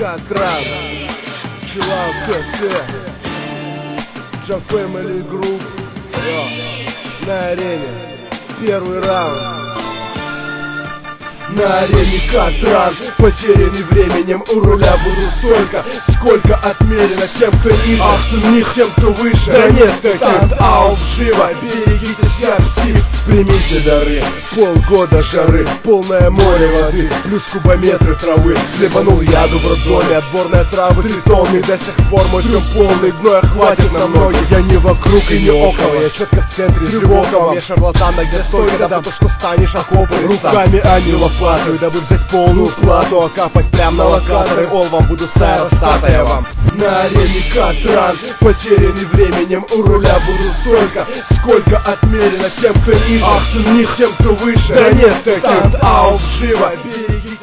Катран, Чилаут КТ, Джа Фэмили Групп, на арене, первый раунд. На арене Катран, потерянный временем, у руля буду столько, сколько отмерено тем, кто ниже, а них тем, кто выше. Да нет таких, живо, берегите себя, псих. Примите дары, полгода жары, полное море воды, плюс кубометры травы. Хлебанул яду в роддоме, отборные травы 3 тонны. До сих пор мой трём полный, гноя хватит на ноги. Я не вокруг и не около, я четко в центре Тревокова. Мне шарлатана, где столько, да то, что станешь окопом. Руками, а не лопатой, дабы взять полную плату, а капать прям на локаторы. Ол вам буду стата я вам. На арене Катран, потерянный временем, у руля буду столько, сколько отмерено тем, кто ниже, а них тем, кто выше. Да нет таких, живо, берегите